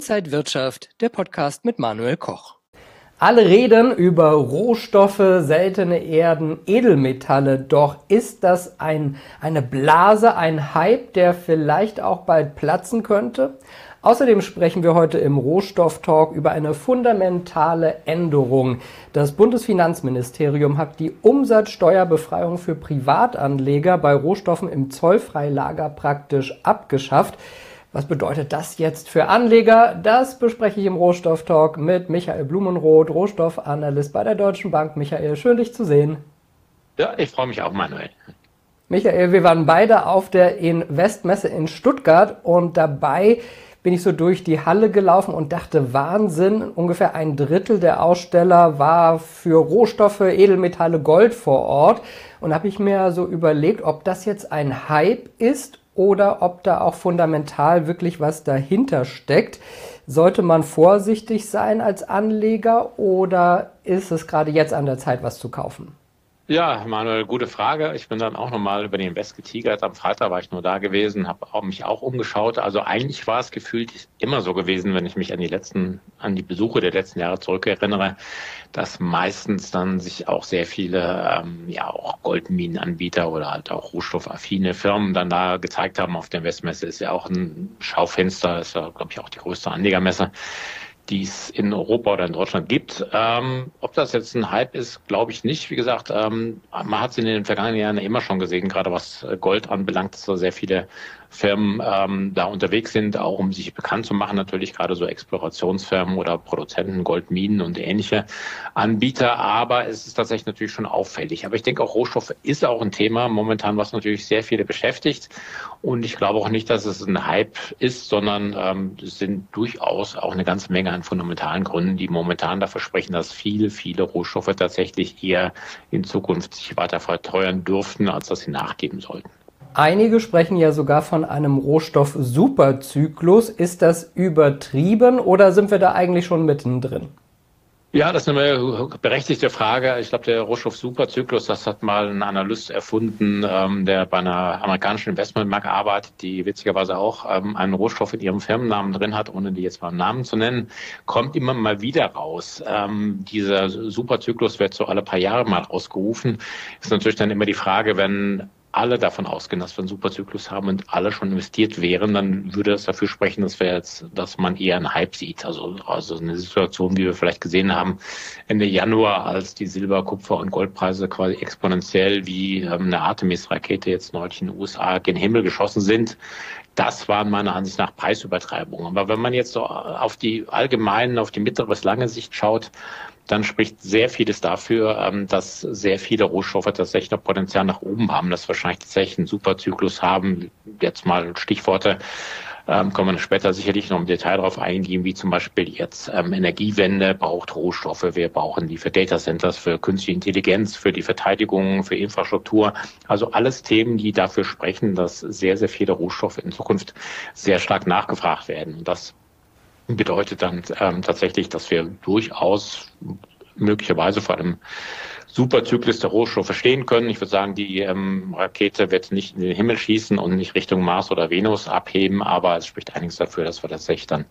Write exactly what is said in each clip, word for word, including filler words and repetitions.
Inside Wirtschaft, der Podcast mit Manuel Koch. Alle reden über Rohstoffe, seltene Erden, Edelmetalle. Doch ist das ein, eine Blase, ein Hype, der vielleicht auch bald platzen könnte? Außerdem sprechen wir heute im Rohstofftalk über eine fundamentale Änderung. Das Bundesfinanzministerium hat die Umsatzsteuerbefreiung für Privatanleger bei Rohstoffen im Zollfreilager praktisch abgeschafft. Was bedeutet das jetzt für Anleger? Das bespreche ich im Rohstofftalk mit Michael Blumenroth, Rohstoffanalyst bei der Deutschen Bank. Michael, schön dich zu sehen. Ja, ich freue mich auch, Manuel. Michael, wir waren beide auf der Investmesse in Stuttgart und dabei bin ich so durch die Halle gelaufen und dachte, Wahnsinn, ungefähr ein Drittel der Aussteller war für Rohstoffe, Edelmetalle, Gold vor Ort. Und habe ich mir so überlegt, ob das jetzt ein Hype ist oder ob da auch fundamental wirklich was dahinter steckt. Sollte man vorsichtig sein als Anleger oder ist es gerade jetzt an der Zeit, was zu kaufen? Ja, Manuel, gute Frage. Ich bin dann auch nochmal über den Invest getigert. Am Freitag war ich nur da gewesen, habe mich auch umgeschaut. Also eigentlich war es gefühlt immer so gewesen, wenn ich mich an die letzten, an die Besuche der letzten Jahre zurückerinnere, dass meistens dann sich auch sehr viele, ähm, ja auch Goldminenanbieter oder halt auch rohstoffaffine Firmen dann da gezeigt haben auf der Investmesse. Ist ja auch ein Schaufenster, ist ja, glaube ich, auch die größte Anlegermesse, die es in Europa oder in Deutschland gibt. Ähm, ob das jetzt ein Hype ist, glaube ich nicht. Wie gesagt, ähm, man hat es in den vergangenen Jahren immer schon gesehen, gerade was Gold anbelangt, dass da sehr viele Firmen ähm, da unterwegs sind, auch um sich bekannt zu machen, natürlich gerade so Explorationsfirmen oder Produzenten, Goldminen und ähnliche Anbieter. Aber es ist tatsächlich natürlich schon auffällig. Aber ich denke auch, Rohstoffe ist auch ein Thema momentan, was natürlich sehr viele beschäftigt. Und ich glaube auch nicht, dass es ein Hype ist, sondern ähm, es sind durchaus auch eine ganze Menge an fundamentalen Gründen, die momentan dafür sprechen, dass viele, viele Rohstoffe tatsächlich eher in Zukunft sich weiter verteuern dürften, als dass sie nachgeben sollten. Einige sprechen ja sogar von einem Rohstoff-Superzyklus. Ist das übertrieben oder sind wir da eigentlich schon mittendrin? Ja, das ist eine berechtigte Frage. Ich glaube, der Rohstoff-Superzyklus, das hat mal ein Analyst erfunden, ähm, der bei einer amerikanischen Investmentbank arbeitet, die witzigerweise auch ähm, einen Rohstoff in ihrem Firmennamen drin hat, ohne die jetzt beim Namen zu nennen, kommt immer mal wieder raus. Ähm, dieser Superzyklus wird so alle paar Jahre mal ausgerufen. Ist natürlich dann immer die Frage, wenn alle davon ausgehen, dass wir einen Superzyklus haben und alle schon investiert wären, dann würde es dafür sprechen, dass wir jetzt, dass man eher einen Hype sieht. Also, also eine Situation, wie wir vielleicht gesehen haben Ende Januar, als die Silber-, Kupfer- und Goldpreise quasi exponentiell wie ähm, eine Artemis-Rakete jetzt neulich in den U S A gen Himmel geschossen sind. Das waren meiner Ansicht nach Preisübertreibungen. Aber wenn man jetzt so auf die allgemeinen, auf die mittlere bis lange Sicht schaut, dann spricht sehr vieles dafür, dass sehr viele Rohstoffe tatsächlich noch Potenzial nach oben haben, dass wir wahrscheinlich tatsächlich einen Superzyklus haben. Jetzt mal Stichworte, ähm, können wir später sicherlich noch im Detail darauf eingehen, wie zum Beispiel jetzt ähm, Energiewende braucht Rohstoffe. Wir brauchen die für Datacenters, für künstliche Intelligenz, für die Verteidigung, für Infrastruktur. Also alles Themen, die dafür sprechen, dass sehr, sehr viele Rohstoffe in Zukunft sehr stark nachgefragt werden. Und das bedeutet dann ähm, tatsächlich, dass wir durchaus möglicherweise vor einem Superzyklus der Rohstoffe stehen können. Ich würde sagen, die ähm, Rakete wird nicht in den Himmel schießen und nicht Richtung Mars oder Venus abheben, aber es spricht einiges dafür, dass wir tatsächlich dann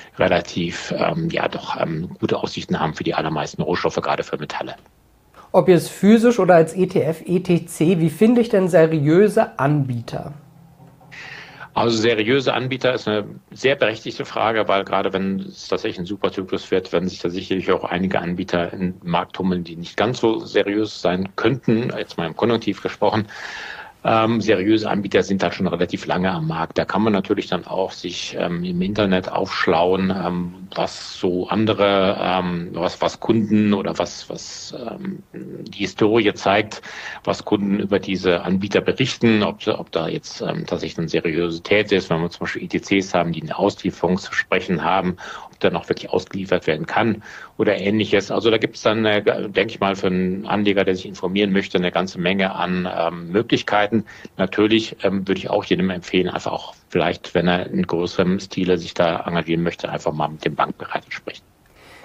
relativ ähm, ja doch ähm, gute Aussichten haben für die allermeisten Rohstoffe, gerade für Metalle. Ob jetzt physisch oder als E T F, E T C, wie finde ich denn seriöse Anbieter? Also seriöse Anbieter ist eine sehr berechtigte Frage, weil gerade wenn es tatsächlich ein Superzyklus wird, werden sich da sicherlich auch einige Anbieter im Markt tummeln, die nicht ganz so seriös sein könnten, jetzt mal im Konjunktiv gesprochen. Ähm, seriöse Anbieter sind da schon relativ lange am Markt. Da kann man natürlich dann auch sich ähm, im Internet aufschlauen, ähm, was so andere, ähm, was was Kunden oder was was ähm, die Historie zeigt, was Kunden über diese Anbieter berichten, ob ob da jetzt ähm, tatsächlich eine Seriosität ist, wenn wir zum Beispiel E T Cs haben, die eine Auslieferungsversprechen haben, ob der noch wirklich ausgeliefert werden kann oder Ähnliches. Also da gibt es dann, äh, denke ich mal, für einen Anleger, der sich informieren möchte, eine ganze Menge an ähm, Möglichkeiten. Natürlich ähm, würde ich auch jedem empfehlen, einfach auch vielleicht, wenn er in größerem Stile sich da engagieren möchte, einfach mal mit dem Bankberater sprechen.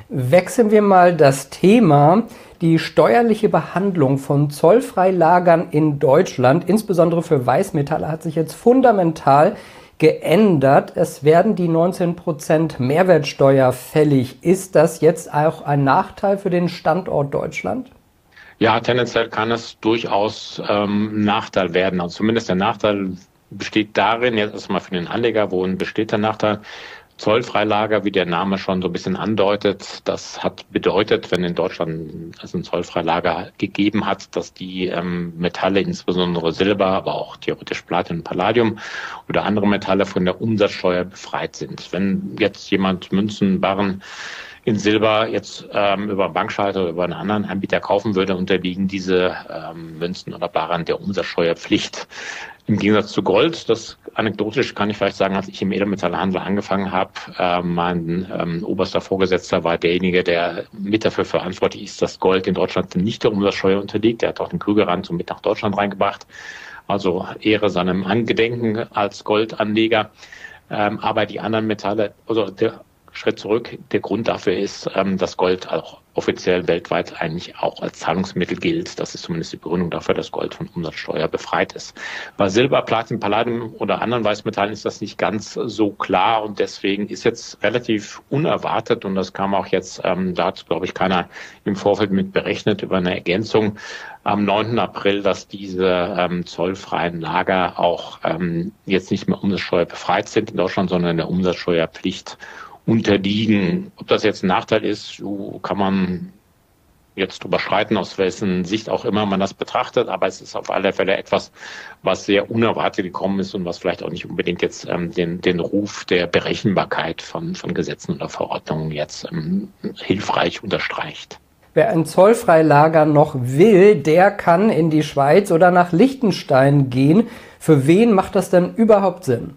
Wechseln wir mal das Thema. Die steuerliche Behandlung von Zollfreilagern in Deutschland, insbesondere für Weißmetalle, hat sich jetzt fundamental geändert. Es werden die neunzehn Prozent Mehrwertsteuer fällig. Ist das jetzt auch ein Nachteil für den Standort Deutschland? Ja, tendenziell kann es durchaus ähm, Nachteil werden. Also zumindest der Nachteil besteht darin, jetzt erstmal für den Anleger, worin besteht der Nachteil? Zollfreilager, wie der Name schon so ein bisschen andeutet, das hat bedeutet, wenn in Deutschland es ein Zollfreilager gegeben hat, dass die ähm, Metalle, insbesondere Silber, aber auch theoretisch Platin und Palladium oder andere Metalle von der Umsatzsteuer befreit sind. Wenn jetzt jemand Münzen, Barren in Silber jetzt ähm, über einen Bankschalter oder über einen anderen Anbieter kaufen würde, unterliegen diese ähm, Münzen oder Barren der Umsatzsteuerpflicht. Im Gegensatz zu Gold, das anekdotisch kann ich vielleicht sagen, als ich im Edelmetallhandel angefangen habe, äh, mein ähm, oberster Vorgesetzter war derjenige, der mit dafür verantwortlich ist, dass Gold in Deutschland nicht der Umsatzsteuer unterliegt. Der hat auch den Krügerrand so mit nach Deutschland reingebracht. Also Ehre seinem Angedenken als Goldanleger. Ähm, aber die anderen Metalle, also der Schritt zurück. Der Grund dafür ist, dass Gold auch offiziell weltweit eigentlich auch als Zahlungsmittel gilt. Das ist zumindest die Begründung dafür, dass Gold von Umsatzsteuer befreit ist. Bei Silber, Platin, Palladium oder anderen Weißmetallen ist das nicht ganz so klar und deswegen ist jetzt relativ unerwartet und das kam auch jetzt, ähm, da hat, glaube ich, keiner im Vorfeld mit berechnet über eine Ergänzung am neunten April, dass diese ähm, zollfreien Lager auch ähm, jetzt nicht mehr Umsatzsteuer befreit sind in Deutschland, sondern in der Umsatzsteuerpflicht unterliegen. Ob das jetzt ein Nachteil ist, kann man jetzt drüber streiten, aus wessen Sicht auch immer man das betrachtet. Aber es ist auf alle Fälle etwas, was sehr unerwartet gekommen ist und was vielleicht auch nicht unbedingt jetzt ähm, den, den Ruf der Berechenbarkeit von, von Gesetzen oder Verordnungen jetzt ähm, hilfreich unterstreicht. Wer ein Zollfreilager noch will, der kann in die Schweiz oder nach Liechtenstein gehen. Für wen macht das denn überhaupt Sinn?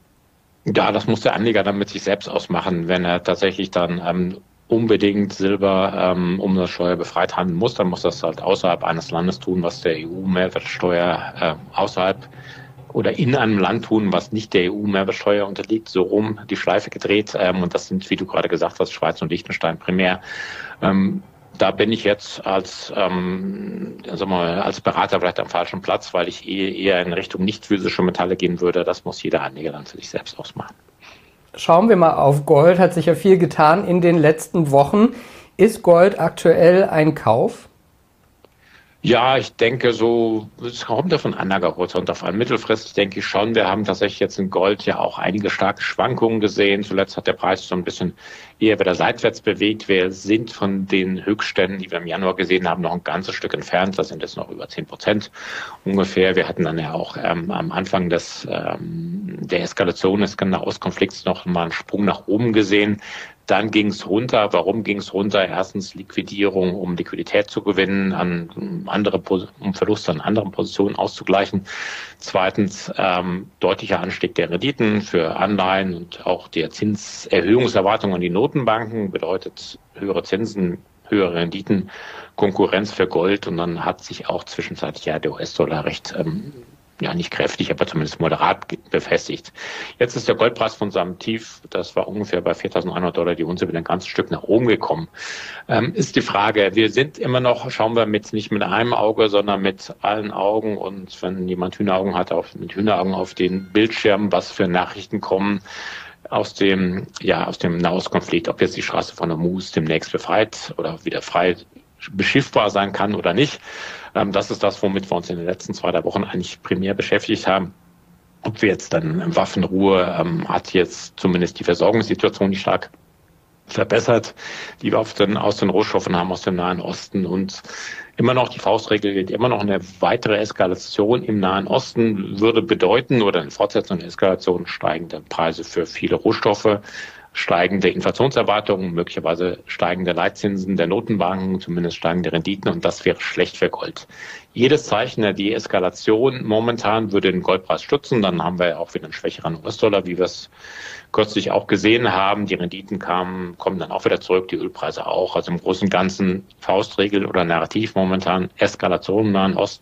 Ja, das muss der Anleger dann mit sich selbst ausmachen. Wenn er tatsächlich dann ähm, unbedingt Silber ähm, Umsatzsteuer befreit handeln muss, dann muss das halt außerhalb eines Landes tun, was der E U-Mehrwertsteuer äh, außerhalb oder in einem Land tun, was nicht der E U-Mehrwertsteuer unterliegt, so rum die Schleife gedreht. Ähm, und das sind, wie du gerade gesagt hast, Schweiz und Liechtenstein primär. Ähm, Da bin ich jetzt als, ähm, sag mal, als Berater vielleicht am falschen Platz, weil ich eher in Richtung nicht physische Metalle gehen würde. Das muss jeder Anleger dann für sich selbst ausmachen. Schauen wir mal auf Gold. Hat sich ja viel getan in den letzten Wochen. Ist Gold aktuell ein Kauf? Ja, ich denke so, es kommt ja von Anlagehorizont auf an. Mittelfristig denke ich schon. Wir haben tatsächlich jetzt in Gold ja auch einige starke Schwankungen gesehen. Zuletzt hat der Preis so ein bisschen eher wieder seitwärts bewegt. Wir sind von den Höchstständen, die wir im Januar gesehen haben, noch ein ganzes Stück entfernt. Das sind jetzt noch über zehn Prozent ungefähr. Wir hatten dann ja auch ähm, am Anfang des ähm, der Eskalation des Nahostkonflikts noch mal einen Sprung nach oben gesehen. Dann ging es runter. Warum ging es runter? Erstens Liquidierung, um Liquidität zu gewinnen, an andere, um Verluste an anderen Positionen auszugleichen. Zweitens ähm, deutlicher Anstieg der Renditen für Anleihen und auch der Zinserhöhungserwartungen an die Notenbanken bedeutet höhere Zinsen, höhere Renditen, Konkurrenz für Gold und dann hat sich auch zwischenzeitlich ja der U S-Dollar recht ähm, ja nicht kräftig, aber zumindest moderat befestigt. Jetzt ist der Goldpreis von seinem Tief, das war ungefähr bei viertausendeinhundert Dollar die Unze, wieder ein ganzes Stück nach oben gekommen. Ähm, ist die Frage, wir sind immer noch, schauen wir mit nicht mit einem Auge, sondern mit allen Augen und wenn jemand Hühneraugen hat, auch mit Hühneraugen auf den Bildschirm, was für Nachrichten kommen aus dem, ja, aus dem Nahostkonflikt, ob jetzt die Straße von Hormuz demnächst befreit oder wieder frei beschiffbar sein kann oder nicht. Das ist das, womit wir uns in den letzten zwei, drei Wochen eigentlich primär beschäftigt haben. Ob wir jetzt dann Waffenruhe, ähm, hat jetzt zumindest die Versorgungssituation nicht stark verbessert, die wir auf den, aus den Rohstoffen haben, aus dem Nahen Osten. Und immer noch die Faustregel gilt, immer noch eine weitere Eskalation im Nahen Osten würde bedeuten, oder eine Fortsetzung der Eskalation, steigende Preise für viele Rohstoffe, steigende Inflationserwartungen, möglicherweise steigende Leitzinsen der Notenbanken, zumindest steigende Renditen und das wäre schlecht für Gold. Jedes Zeichen der Deeskalation momentan würde den Goldpreis stützen, dann haben wir auch wieder einen schwächeren U S-Dollar, wie wir es kürzlich auch gesehen haben. Die Renditen kamen, kommen dann auch wieder zurück, die Ölpreise auch. Also im Großen und Ganzen Faustregel oder Narrativ momentan Eskalation im Nahen Osten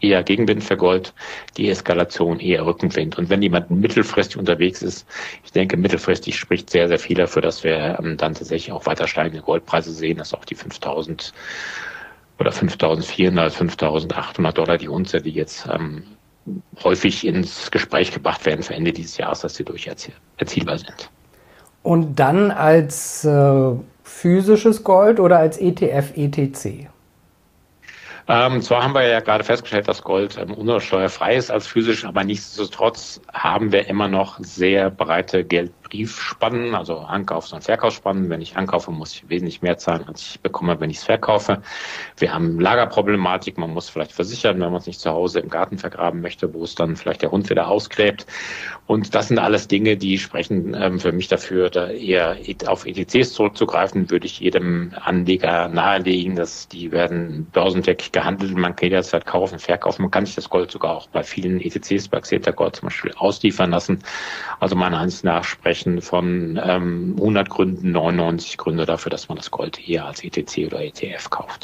eher Gegenwind für Gold, die Eskalation eher Rückenwind. Und wenn jemand mittelfristig unterwegs ist, ich denke, mittelfristig spricht sehr, sehr viel dafür, dass wir ähm, dann tatsächlich auch weiter steigende Goldpreise sehen, dass auch die fünftausend oder fünftausendvierhundert, fünftausendachthundert Dollar die Unze, die jetzt ähm, häufig ins Gespräch gebracht werden für Ende dieses Jahres, dass sie durchaus erzielbar sind. Und dann als äh, physisches Gold oder als E T F, E T C? Ähm, zwar haben wir ja gerade festgestellt, dass Gold ähm, umsatzsteuerfrei ist als physisch, aber nichtsdestotrotz haben wir immer noch sehr breite Geldbriefspannen, also Ankaufs- und Verkaufsspannen. Wenn ich ankaufe, muss ich wesentlich mehr zahlen, als ich bekomme, wenn ich es verkaufe. Wir haben Lagerproblematik, man muss vielleicht versichern, wenn man es nicht zu Hause im Garten vergraben möchte, wo es dann vielleicht der Hund wieder ausgräbt. Und das sind alles Dinge, die sprechen ähm, für mich dafür, da eher auf E T Cs zurückzugreifen, würde ich jedem Anleger nahelegen, dass die werden börsendeckig gehandelt, man kann jederzeit kaufen, verkaufen, man kann sich das Gold sogar auch bei vielen E T Cs, bei Xetra Gold zum Beispiel ausliefern lassen. Also meiner Ansicht nach sprechen von ähm, hundert Gründen, neunundneunzig Gründe dafür, dass man das Gold eher als E T C oder E T F kauft.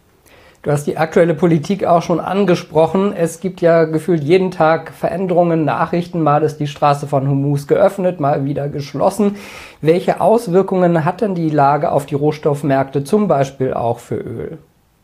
Du hast die aktuelle Politik auch schon angesprochen. Es gibt ja gefühlt jeden Tag Veränderungen, Nachrichten. Mal ist die Straße von Hormuz geöffnet, mal wieder geschlossen. Welche Auswirkungen hat denn die Lage auf die Rohstoffmärkte, zum Beispiel auch für Öl?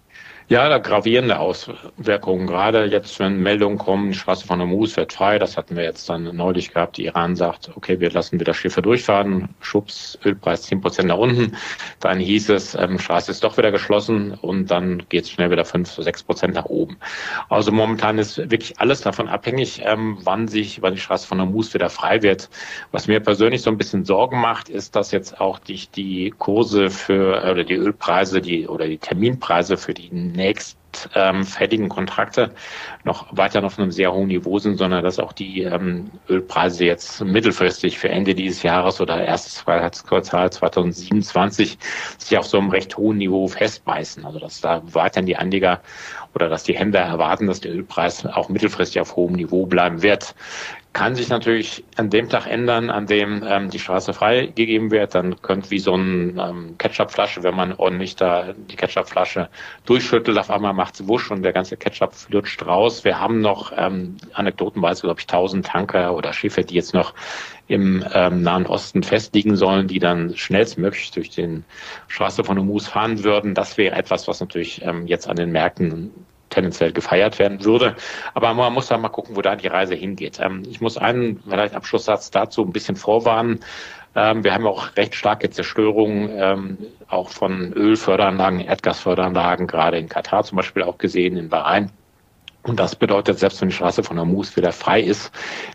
Ja, da gravierende Auswirkungen. Gerade jetzt, wenn Meldungen kommen, die Straße von Hormuz wird frei, das hatten wir jetzt dann neulich gehabt, die Iran sagt, okay, wir lassen wieder Schiffe durchfahren, Schubs, Ölpreis zehn Prozent nach unten. Dann hieß es, ähm, Straße ist doch wieder geschlossen und dann geht es schnell wieder fünf, sechs Prozent nach oben. Also momentan ist wirklich alles davon abhängig, ähm, wann sich, wann die Straße von Hormuz wieder frei wird. Was mir persönlich so ein bisschen Sorgen macht, ist, dass jetzt auch die, die Kurse für, oder die Ölpreise, die, oder die Terminpreise für die nächst ähm, fertigen Kontrakte noch weiter auf einem sehr hohen Niveau sind, sondern dass auch die ähm, Ölpreise jetzt mittelfristig für Ende dieses Jahres oder erstes Quartal zweitausendsiebenundzwanzig sich auf so einem recht hohen Niveau festbeißen. Also dass da weiterhin die Anleger oder dass die Händler erwarten, dass der Ölpreis auch mittelfristig auf hohem Niveau bleiben wird. Kann sich natürlich an dem Tag ändern, an dem ähm, die Straße freigegeben wird. Dann könnte wie so eine ähm, Ketchupflasche, wenn man ordentlich da die Ketchupflasche durchschüttelt, auf einmal macht's wusch und der ganze Ketchup flutscht raus. Wir haben noch ähm, anekdotenweise, glaube ich, tausend Tanker oder Schiffe, die jetzt noch im ähm, Nahen Osten festliegen sollen, die dann schnellstmöglich durch den Straße von Hormuz fahren würden. Das wäre etwas, was natürlich ähm, jetzt an den Märkten tendenziell gefeiert werden würde. Aber man muss da mal gucken, wo da die Reise hingeht. Ähm, ich muss einen vielleicht Abschlusssatz dazu ein bisschen vorwarnen. Ähm, wir haben auch recht starke Zerstörungen ähm, auch von Ölförderanlagen, Erdgasförderanlagen, gerade in Katar zum Beispiel auch gesehen, in Bahrain. Und das bedeutet, selbst wenn die Straße von Hormuz wieder frei ist,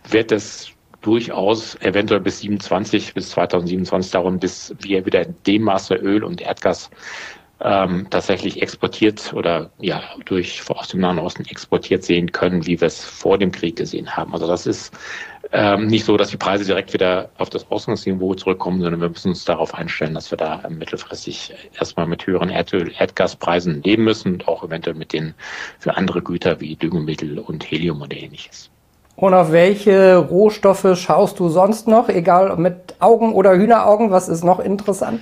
wird es durchaus eventuell bis siebenundzwanzig, bis zweitausendsiebenundzwanzig dauern, bis wir wieder in dem Maße Öl und Erdgas ähm, tatsächlich exportiert oder ja durch aus dem Nahen Osten exportiert sehen können, wie wir es vor dem Krieg gesehen haben. Also das ist ähm, nicht so, dass die Preise direkt wieder auf das Ausgangsniveau zurückkommen, sondern wir müssen uns darauf einstellen, dass wir da ähm, mittelfristig erstmal mit höheren Erdöl-, Erdgaspreisen leben müssen und auch eventuell mit den für andere Güter wie Düngemittel und Helium oder ähnliches. Und auf welche Rohstoffe schaust du sonst noch, egal mit Augen oder Hühneraugen? Was ist noch interessant?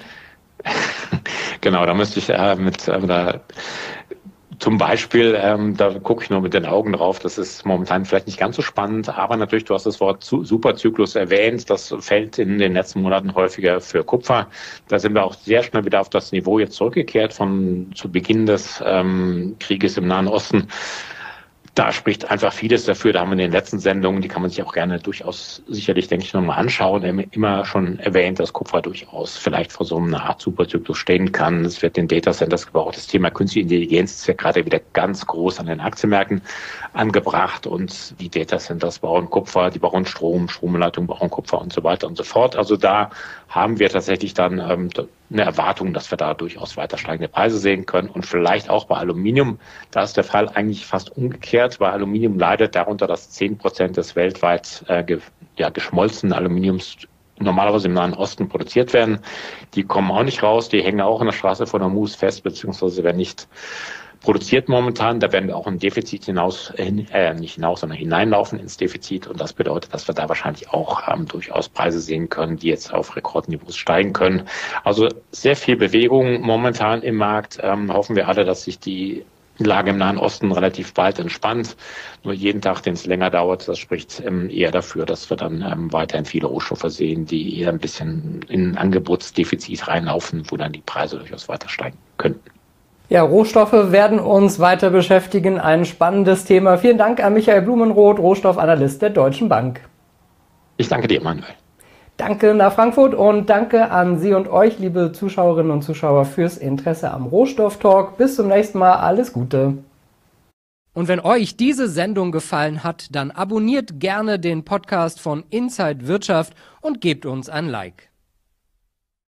Genau, da müsste ich äh, mit äh, da, zum Beispiel, ähm, da gucke ich nur mit den Augen drauf. Das ist momentan vielleicht nicht ganz so spannend, aber natürlich, du hast das Wort Superzyklus erwähnt. Das fällt in den letzten Monaten häufiger für Kupfer. Da sind wir auch sehr schnell wieder auf das Niveau jetzt zurückgekehrt von zu Beginn des ähm, Krieges im Nahen Osten. Da spricht einfach vieles dafür. Da haben wir in den letzten Sendungen, die kann man sich auch gerne durchaus sicherlich, denke ich, nochmal anschauen, immer schon erwähnt, dass Kupfer durchaus vielleicht vor so einer Art Superzyklus stehen kann. Es wird in Data Centers gebraucht. Das Thema Künstliche Intelligenz ist ja gerade wieder ganz groß an den Aktienmärkten angebracht und die Data Centers bauen Kupfer, die bauen Strom, Stromleitungen bauen Kupfer und so weiter und so fort. Also da haben wir tatsächlich dann ähm, eine Erwartung, dass wir da durchaus weiter steigende Preise sehen können und vielleicht auch bei Aluminium. Da ist der Fall eigentlich fast umgekehrt, weil Aluminium leidet darunter, dass zehn Prozent des weltweit äh, ge, ja, geschmolzenen Aluminiums normalerweise im Nahen Osten produziert werden. Die kommen auch nicht raus, die hängen auch in der Straße von Hormuz fest, beziehungsweise werden nicht produziert momentan. Da werden wir auch ein Defizit hinaus, äh, nicht hinaus, sondern hineinlaufen ins Defizit. Und das bedeutet, dass wir da wahrscheinlich auch ähm, durchaus Preise sehen können, die jetzt auf Rekordniveaus steigen können. Also sehr viel Bewegung momentan im Markt. Ähm, hoffen wir alle, dass sich die die Lage im Nahen Osten relativ bald entspannt. Nur jeden Tag, den es länger dauert, das spricht ähm, eher dafür, dass wir dann ähm, weiterhin viele Rohstoffe sehen, die eher ein bisschen in ein Angebotsdefizit reinlaufen, wo dann die Preise durchaus weiter steigen könnten. Ja, Rohstoffe werden uns weiter beschäftigen. Ein spannendes Thema. Vielen Dank an Michael Blumenroth, Rohstoffanalyst der Deutschen Bank. Ich danke dir, Manuel. Danke nach Frankfurt und danke an Sie und euch, liebe Zuschauerinnen und Zuschauer, fürs Interesse am Rohstofftalk. Bis zum nächsten Mal. Alles Gute. Und wenn euch diese Sendung gefallen hat, dann abonniert gerne den Podcast von Inside Wirtschaft und gebt uns ein Like.